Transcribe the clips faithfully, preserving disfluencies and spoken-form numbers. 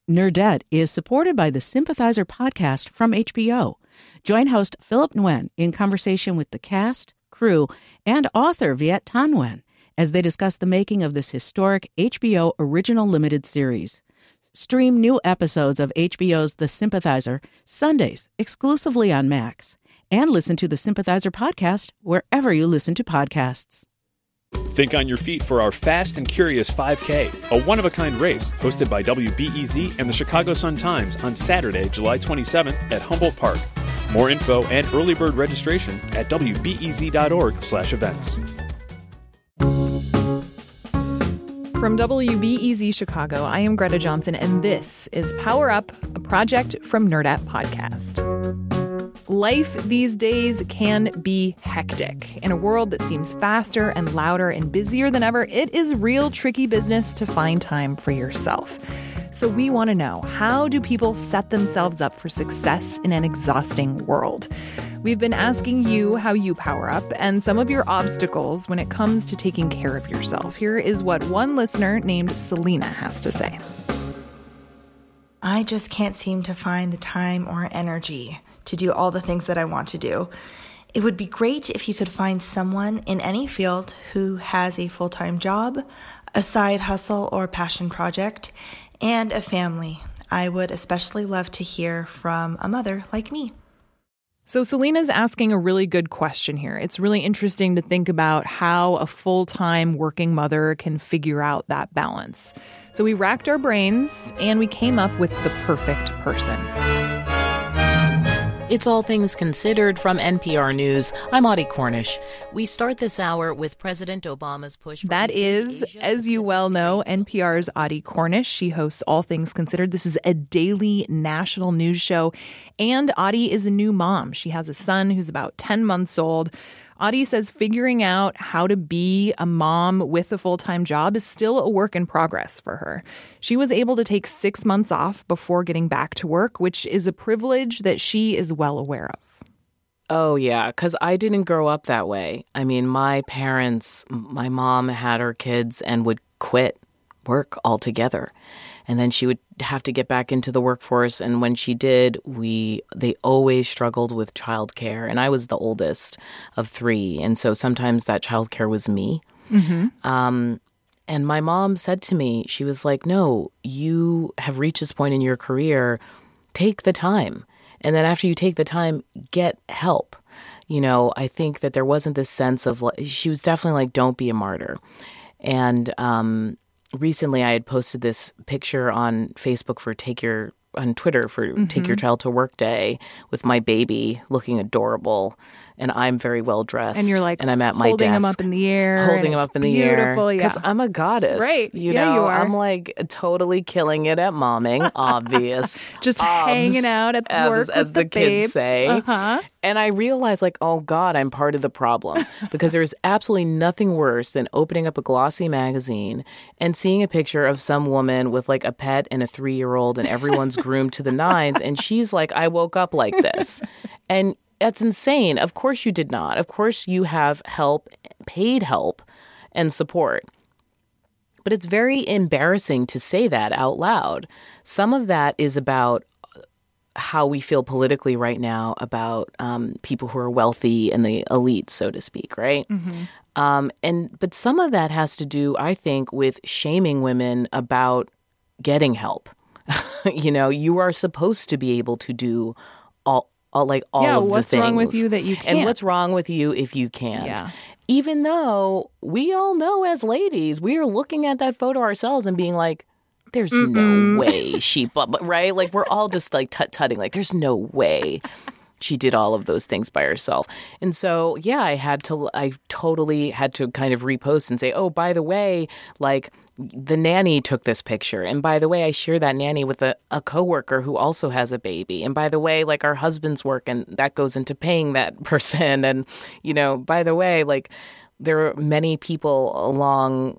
Nerdette is supported by the Sympathizer podcast from H B O. Join host Philip Nguyen in conversation with the cast, crew, and author Viet Thanh Nguyen as they discuss the making of this historic H B O original limited series. Stream new episodes of H B O's The Sympathizer Sundays exclusively on Max, and listen to the Sympathizer podcast wherever you listen to podcasts. Think on your feet for our Fast and Curious five K, a one-of-a-kind race hosted by W B E Z and the Chicago Sun-Times on Saturday, July twenty-seventh at Humboldt Park. More info and early bird registration at W B E Z dot org slash events. From W B E Z Chicago, I am Greta Johnson, and this is Power Up, a project from Nerdette Podcast. Life these days can be hectic. In a world that seems faster and louder and busier than ever, it is real tricky business to find time for yourself. So we want to know, how do people set themselves up for success in an exhausting world? We've been asking you how you power up and some of your obstacles when it comes to taking care of yourself. Here is what one listener named Selena has to say. I just can't seem to find the time or energy to do all the things that I want to do. It would be great if you could find someone in any field who has a full-time job, a side hustle or passion project, and a family. I would especially love to hear from a mother like me. So Selena's asking a really good question here. It's really interesting to think about how a full-time working mother can figure out that balance. So we racked our brains and we came up with the perfect person. It's All Things Considered from N P R News. I'm Audie Cornish. We start this hour with President Obama's push for... That is, as you well know, N P R's Audie Cornish. She hosts All Things Considered. This is a daily national news show. And Audie is a new mom. She has a son who's about ten months old. Audie says figuring out how to be a mom with a full-time job is still a work in progress for her. She was able to take six months off before getting back to work, which is a privilege that she is well aware of. Oh, yeah, because I didn't grow up that way. I mean, my parents, my mom had her kids and would quit work altogether. And then she would have to get back into the workforce. And when she did, we they always struggled with childcare. And I was the oldest of three. And so sometimes that childcare was me. Mm-hmm. Um, and my mom said to me, she was like, no, you have reached this point in your career. Take the time. And then after you take the time, get help. You know, I think that there wasn't this sense of, she was definitely like, don't be a martyr. And um recently, I had posted this picture on Facebook for Take Your, on Twitter for mm-hmm. Take Your Child to Work Day with my baby looking adorable. And I'm very well dressed. And you're like, and I'm at my holding desk, him up in the air. Holding him up in the air. Beautiful, yeah. Because I'm a goddess. Right. You yeah, know, you are. I'm like totally killing it at momming, obvious. Just Obs, hanging out at as, work as with the, the babe. kids say. Uh-huh. And I realized, like, oh, God, I'm part of the problem. Because there's absolutely nothing worse than opening up a glossy magazine and seeing a picture of some woman with, like, a pet and a three-year-old and everyone's groomed to the nines. And she's like, I woke up like this. And that's insane. Of course you did not. Of course you have help, paid help, and support. But it's very embarrassing to say that out loud. Some of that is about how we feel politically right now about um, people who are wealthy and the elite, so to speak, right? Mm-hmm. Um, and but some of that has to do, I think, with shaming women about getting help. You know, you are supposed to be able to do all, all like all yeah, of the things. Yeah, what's wrong with you that you can't? And what's wrong with you if you can't? Yeah. Even though we all know as ladies, we are looking at that photo ourselves and being like, there's Mm-mm. no way she, right? Like, we're all just like tut-tutting, like, there's no way she did all of those things by herself. And so, yeah, I had to, I totally had to kind of repost and say, oh, by the way, like, the nanny took this picture. And by the way, I share that nanny with a, a coworker who also has a baby. And by the way, like, our husbands work and that goes into paying that person. And, you know, by the way, like, there are many people along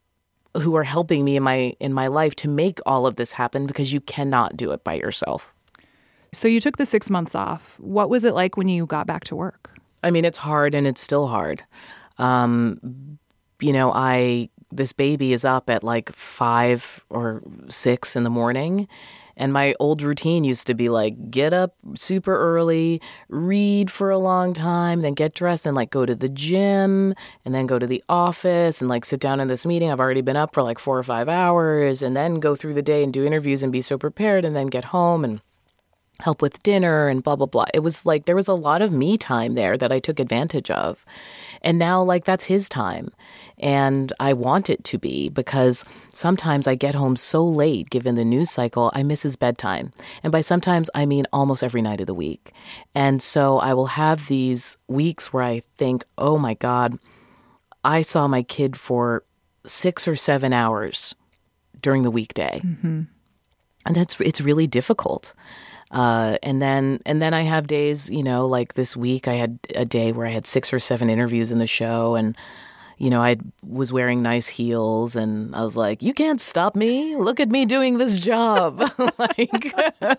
who are helping me in my in my life to make all of this happen, because you cannot do it by yourself. So you took the six months off. What was it like when you got back to work? I mean, it's hard and it's still hard. Um, you know, I this baby is up at like five or six in the morning. And my old routine used to be like, get up super early, read for a long time, then get dressed and like go to the gym and then go to the office and like sit down in this meeting. I've already been up for like four or five hours and then go through the day and do interviews and be so prepared and then get home and help with dinner and blah, blah, blah. It was like there was a lot of me time there that I took advantage of. And now like that's his time. And I want it to be because sometimes I get home so late, given the news cycle, I miss his bedtime. And by sometimes, I mean almost every night of the week. And so I will have these weeks where I think, oh my God, I saw my kid for six or seven hours during the weekday. Mm-hmm. And that's it's really difficult. Uh, and then and then I have days, you know, like this week I had a day where I had six or seven interviews in the show and, you know, I was wearing nice heels and I was like, you can't stop me. Look at me doing this job. Like,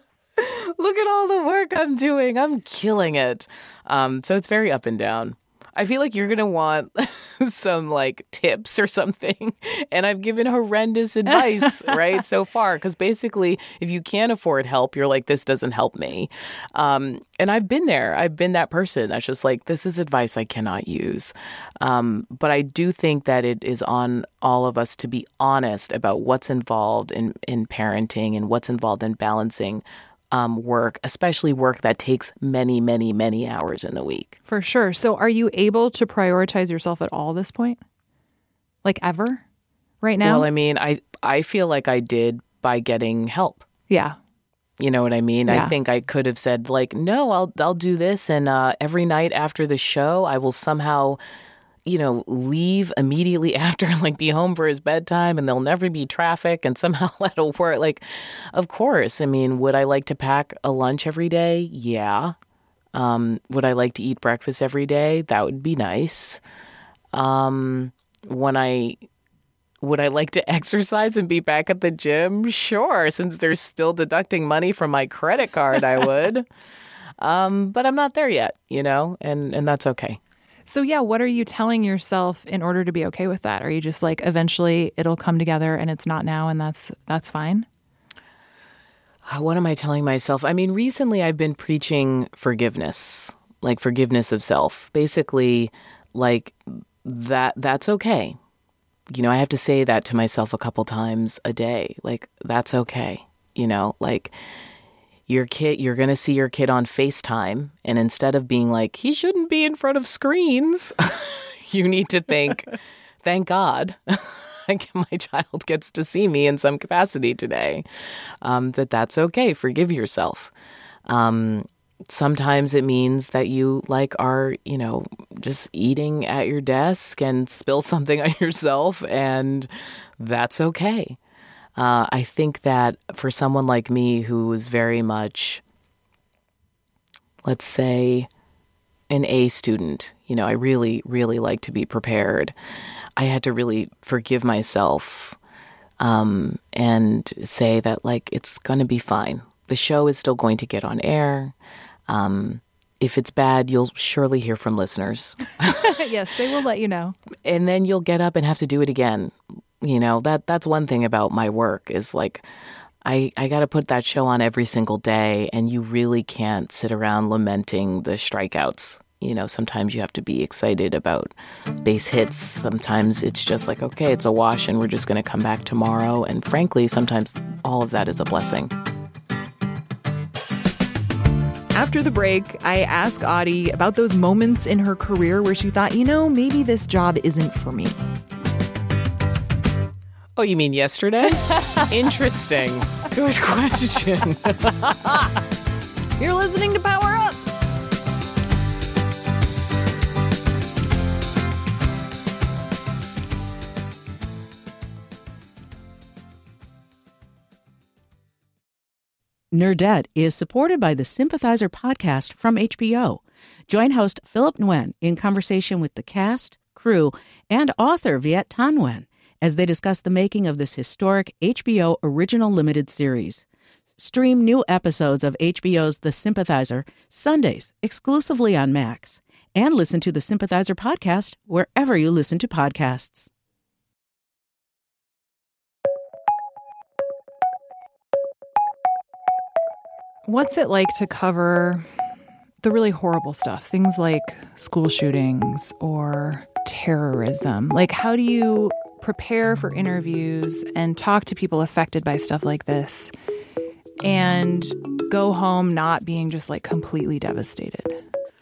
look at all the work I'm doing. I'm killing it. Um, so it's very up and down. I feel like you're going to want some like tips or something. And I've given horrendous advice, right, so far. Because basically, if you can't afford help, you're like, this doesn't help me. Um, and I've been there. I've been that person that's just like, this is advice I cannot use. Um, but I do think that it is on all of us to be honest about what's involved in, in parenting and what's involved in balancing Um, work, especially work that takes many, many, many hours in the week. For sure. So are you able to prioritize yourself at all this point? Like ever? Right now? Well, I mean, I, I feel like I did by getting help. Yeah. You know what I mean? Yeah. I think I could have said like, no, I'll I'll do this. And uh, every night after the show, I will somehow, you know, leave immediately after, like be home for his bedtime and there'll never be traffic and somehow that'll work. Like, of course. I mean, would I like to pack a lunch every day? Yeah. Um, would I like to eat breakfast every day? That would be nice. Um, when I, would I like to exercise and be back at the gym? Sure. Since they're still deducting money from my credit card, I would. um, but I'm not there yet, you know, and, and that's okay. So yeah, what are you telling yourself in order to be okay with that? Are you just like, eventually it'll come together and it's not now and that's that's fine? What am I telling myself? I mean, recently I've been preaching forgiveness, like forgiveness of self. Basically, like that that's okay. You know, I have to say that to myself a couple times a day. Like, that's okay. You know, like your kid, you're going to see your kid on FaceTime. And instead of being like, he shouldn't be in front of screens, you need to think, thank God like my child gets to see me in some capacity today. Um, that that's okay. Forgive yourself. Um, sometimes it means that you like are, you know, just eating at your desk and spill something on yourself. And that's okay. Uh, I think that for someone like me who was very much, let's say, an A student, you know, I really, really like to be prepared. I had to really forgive myself um, and say that, like, it's going to be fine. The show is still going to get on air. Um, if it's bad, you'll surely hear from listeners. Yes, they will let you know. And then you'll get up and have to do it again. You know, that that's one thing about my work is like, I, I got to put that show on every single day, and you really can't sit around lamenting the strikeouts. You know, sometimes you have to be excited about base hits. Sometimes it's just like, okay, it's a wash and we're just going to come back tomorrow. And frankly, sometimes all of that is a blessing. After the break, I ask Audie about those moments in her career where she thought, you know, maybe this job isn't for me. Oh, you mean yesterday? Interesting. Good question. You're listening to Power Up. Nerdette is supported by the Sympathizer podcast from H B O. Join host Philip Nguyen in conversation with the cast, crew, and author Viet Thanh Nguyen as they discuss the making of this historic H B O original limited series. Stream new episodes of H B O's The Sympathizer Sundays exclusively on Max, and listen to the Sympathizer podcast wherever you listen to podcasts. What's it like to cover the really horrible stuff, things like school shootings or terrorism? Like, how do you prepare for interviews and talk to people affected by stuff like this and go home not being just like completely devastated?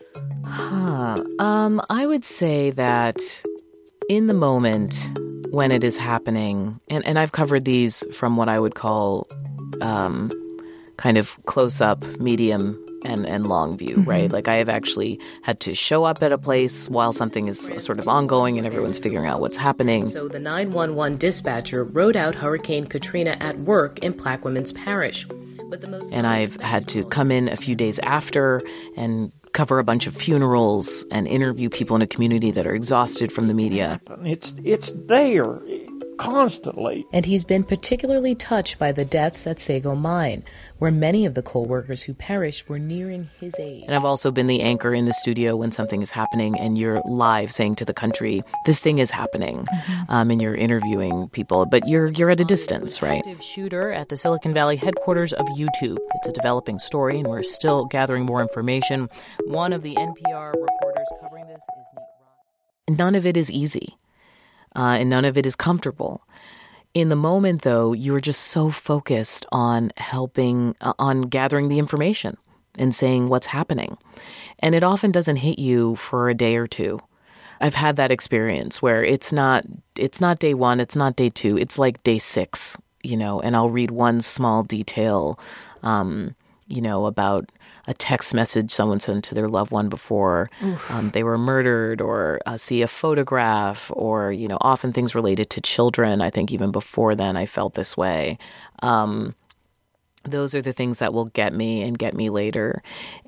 Huh. Um, I would say that in the moment when it is happening, and, and I've covered these from what I would call um, kind of close-up, medium, and, and long view, mm-hmm. right? Like I have actually had to show up at a place while something is sort of ongoing and everyone's figuring out what's happening. So the nine one one dispatcher rode out Hurricane Katrina at work in Plaquemines Parish. But the most and I've had to come in a few days after and cover a bunch of funerals and interview people in a community that are exhausted from the media. It's, it's there constantly. And he's been particularly touched by the deaths at Sago Mine, where many of the coal workers who perished were nearing his age. And I've also been the anchor in the studio when something is happening and you're live saying to the country, this thing is happening, mm-hmm. um, and you're interviewing people, but you're you're at a distance, right? Active shooter at the Silicon Valley headquarters of YouTube. It's a developing story, and we're still gathering more information. One of the N P R reporters covering this is Nate Ron. None of it is easy. Uh, and none of it is comfortable. In the moment, though, you're just so focused on helping, uh, on gathering the information and saying what's happening. And it often doesn't hit you for a day or two. I've had that experience where it's not, it's not day one, it's not day two, it's like day six, you know, and I'll read one small detail, um, you know, about a text message someone sent to their loved one before um, they were murdered, or uh, see a photograph, or, you know, often things related to children. I think even before then I felt this way. Um, those are the things that will get me and get me later.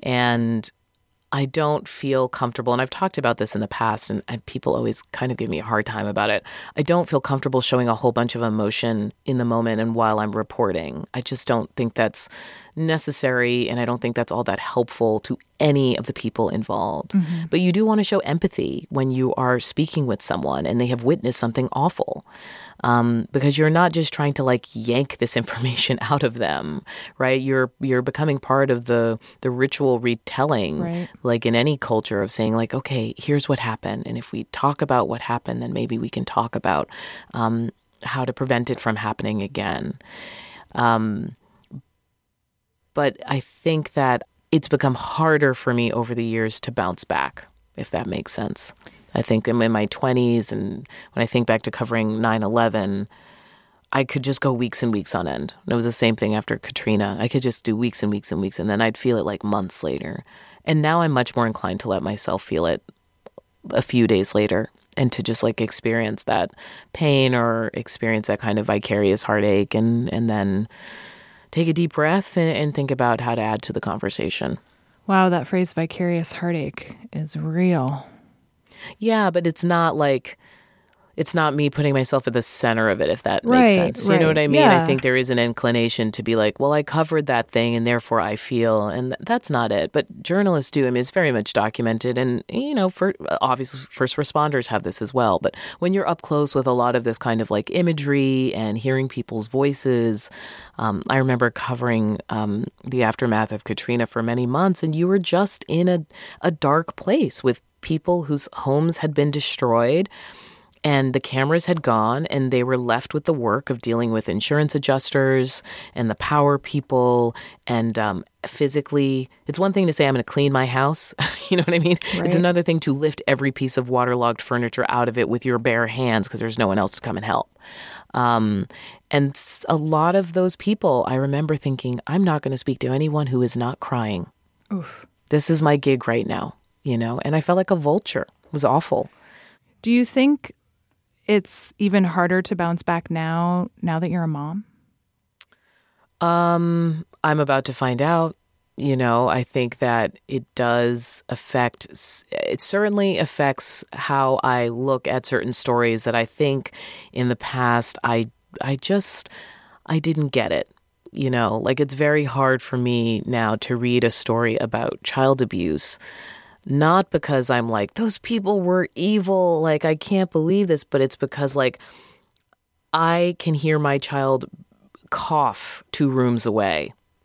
And I don't feel comfortable, and I've talked about this in the past, and, and people always kind of give me a hard time about it. I don't feel comfortable showing a whole bunch of emotion in the moment and while I'm reporting. I just don't think that's necessary, and I don't think that's all that helpful to any of the people involved. Mm-hmm. But you do want to show empathy when you are speaking with someone and they have witnessed something awful. Um, because you're not just trying to like yank this information out of them, right? You're you're becoming part of the the ritual retelling, right. Like in any culture, of saying like, okay, here's what happened, and if we talk about what happened, then maybe we can talk about um, how to prevent it from happening again. Um, but I think that it's become harder for me over the years to bounce back, if that makes sense. I think I'm in my twenties, and when I think back to covering nine eleven, I could just go weeks and weeks on end. And it was the same thing after Katrina. I could just do weeks and weeks and weeks, and then I'd feel it like months later. And now I'm much more inclined to let myself feel it a few days later, and to just like experience that pain or experience that kind of vicarious heartache, and, and then take a deep breath and, and think about how to add to the conversation. Wow, that phrase vicarious heartache is real. Yeah, but it's not like, it's not me putting myself at the center of it, if that right, makes sense. You right. know what I mean? Yeah. I think there is an inclination to be like, well, I covered that thing and therefore I feel, and th- that's not it. But journalists do. I mean, it's very much documented, and, you know, for obviously first responders have this as well. But when you're up close with a lot of this kind of like imagery and hearing people's voices, um, I remember covering um, the aftermath of Katrina for many months, and you were just in a, a dark place with people whose homes had been destroyed, and the cameras had gone, and they were left with the work of dealing with insurance adjusters and the power people. And um, physically, it's one thing to say, I'm going to clean my house. You know what I mean? Right. It's another thing to lift every piece of waterlogged furniture out of it with your bare hands, because there's no one else to come and help. Um, and a lot of those people, I remember thinking, I'm not going to speak to anyone who is not crying. Oof. This is my gig right now. You know, and I felt like a vulture. It was awful. Do you think it's even harder to bounce back now, now that you're a mom? Um, I'm about to find out. You know, I think that it does affect, it certainly affects how I look at certain stories that I think in the past I, I just, I didn't get it. You know, like it's very hard for me now to read a story about child abuse. Not because I'm like, those people were evil, like, I can't believe this, but it's because, like, I can hear my child cough two rooms away,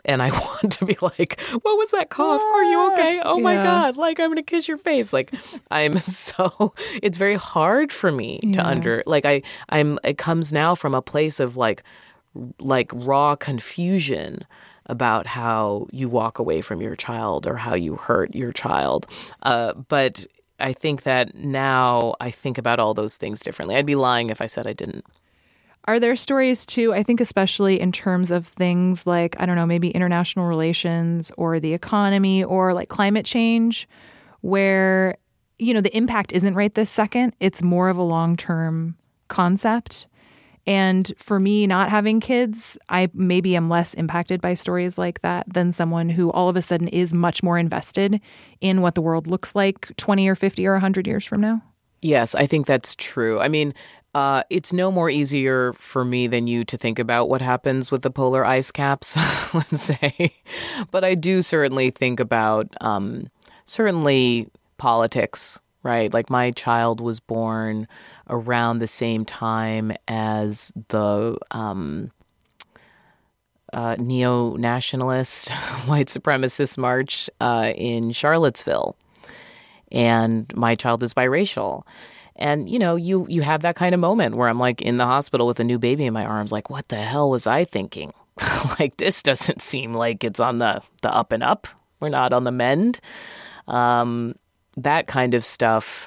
And I want to be like, what was that cough? Are you okay? Oh my Yeah. God. Like, I'm going to kiss your face. Like, I'm so, it's very hard for me to Yeah. under, like, I, I'm, it comes now from a place of like, like raw confusion about how you walk away from your child or how you hurt your child. Uh, but I think that now I think about all those things differently. I'd be lying if I said I didn't. Are there stories too, I think especially in terms of things like, I don't know, maybe international relations or the economy or like climate change, where, you know, the impact isn't right this second. It's more of a long-term concept. And for me, not having kids, I maybe am less impacted by stories like that than someone who all of a sudden is much more invested in what the world looks like twenty or fifty or one hundred years from now. Yes, I think that's true. I mean, uh, it's no more easier for me than you to think about what happens with the polar ice caps, let's say. But I do certainly think about um, certainly politics, right? Like my child was born around the same time as the um, uh, neo-nationalist white supremacist march uh, in Charlottesville. And my child is biracial. And, you know, you you have that kind of moment where I'm like in the hospital with a new baby in my arms, like, what the hell was I thinking? Like, this doesn't seem like it's on the, the up and up. We're not on the mend. Um, that kind of stuff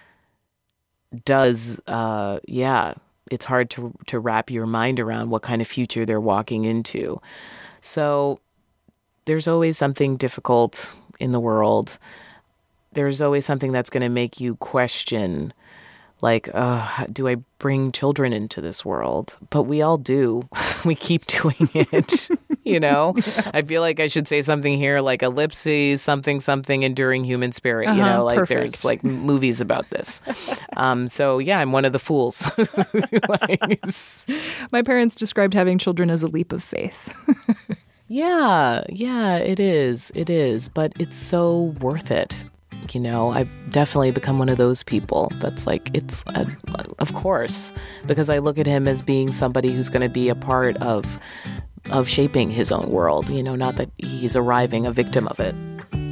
does, uh, yeah, it's hard to to wrap your mind around what kind of future they're walking into. So there's always something difficult in the world. There's always something that's going to make you question, like, uh, do I bring children into this world? But we all do. We keep doing it, you know? Yeah. I feel like I should say something here like ellipses, something, something, enduring human spirit. Uh-huh, you know, like perfect. There's like movies about this. Um, so, yeah, I'm one of the fools. Like, My parents described having children as a leap of faith. yeah, yeah, it is. It is. But it's so worth it. You know, I've definitely become one of those people that's like, it's, a, of course, because I look at him as being somebody who's going to be a part of of shaping his own world, you know, not that he's arriving a victim of it.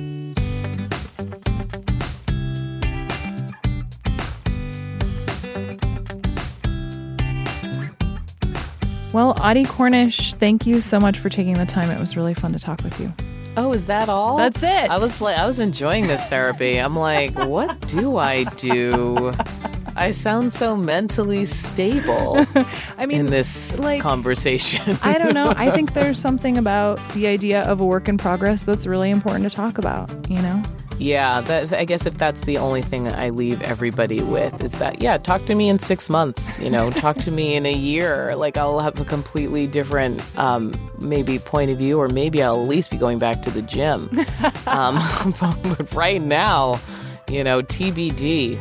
Well, Audie Cornish, thank you so much for taking the time. It was really fun to talk with you. Oh, is that all? That's it. I was like, I was enjoying this therapy. I'm like, what do I do? I sound so mentally stable. I mean, in this like, conversation. I don't know. I think there's something about the idea of a work in progress that's really important to talk about, you know? Yeah, that, I guess if that's the only thing I leave everybody with is that, yeah, talk to me in six months, you know, talk to me in a year. Like, I'll have a completely different um, maybe point of view, or maybe I'll at least be going back to the gym. um, but right now, you know, T B D.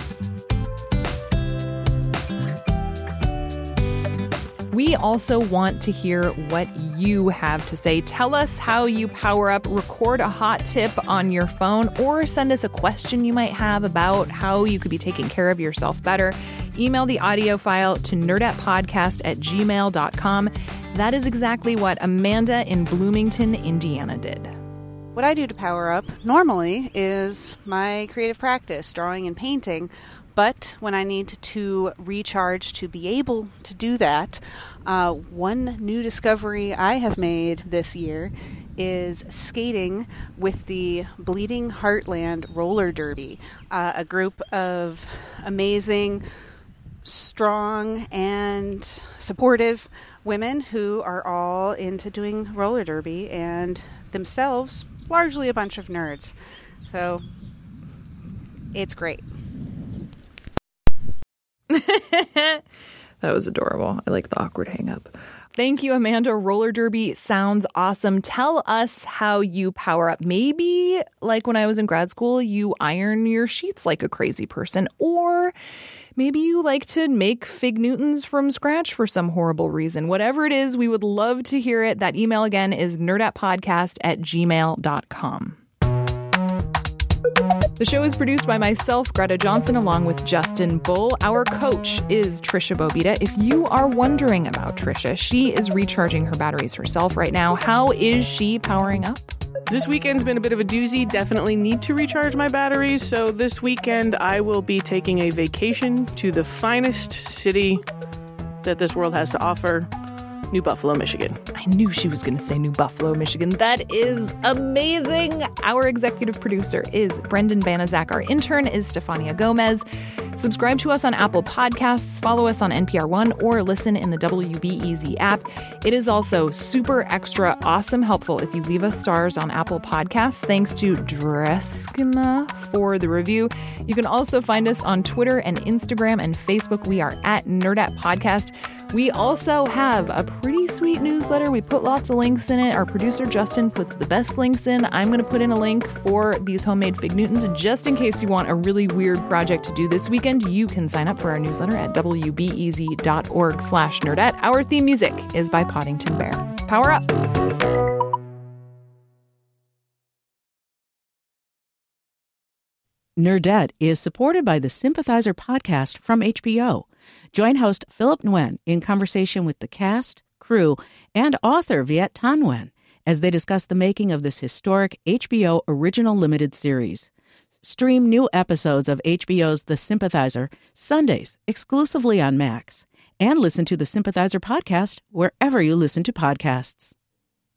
We also want to hear what you have to say. Tell us how you power up. Record a hot tip on your phone, or send us a question you might have about how you could be taking care of yourself better. Email the audio file to nerdetpodcast at gmail dot com. That is exactly what Amanda in Bloomington, Indiana did. What I do to power up normally is my creative practice, drawing and painting. But when I need to recharge to be able to do that, uh, one new discovery I have made this year is skating with the Bleeding Heartland Roller Derby, uh, a group of amazing, strong, and supportive women who are all into doing roller derby and themselves largely a bunch of nerds. So it's great. That was adorable. I like the awkward hang up. Thank you, Amanda. Roller derby sounds awesome. Tell us how you power up. Maybe, like when I was in grad school, you iron your sheets like a crazy person. Or maybe you like to make fig Newtons from scratch for some horrible reason. Whatever it is, we would love to hear it. That email again is nerdetpodcast at gmail dot com. The show is produced by myself, Greta Johnson, along with Justin Bull. Our coach is Trisha Bobita. If you are wondering about Trisha, she is recharging her batteries herself right now. How is she powering up? This weekend's been a bit of a doozy. Definitely need to recharge my batteries. So this weekend, I will be taking a vacation to the finest city that this world has to offer, New Buffalo, Michigan. I knew she was going to say New Buffalo, Michigan. That is amazing. Our executive producer is Brendan Banaszak. Our intern is Stefania Gomez. Subscribe to us on Apple Podcasts, follow us on N P R One, or listen in the W B E Z app. It is also super extra awesome helpful if you leave us stars on Apple Podcasts. Thanks to Dreskma for the review. You can also find us on Twitter and Instagram and Facebook. We are at Nerdette Podcast. We also have a pretty sweet newsletter. We put lots of links in it. Our producer, Justin, puts the best links in. I'm going to put in a link for these homemade Fig Newtons just in case you want a really weird project to do this weekend. You can sign up for our newsletter at wbez.org slash nerdette. Our theme music is by Poddington Bear. Power up! Nerdette is supported by the Sympathizer podcast from H B O. Join host Philip Nguyen in conversation with the cast, crew, and author Viet Thanh Nguyen as they discuss the making of this historic H B O original limited series. Stream new episodes of H B O's The Sympathizer Sundays exclusively on Max, and listen to the Sympathizer podcast wherever you listen to podcasts.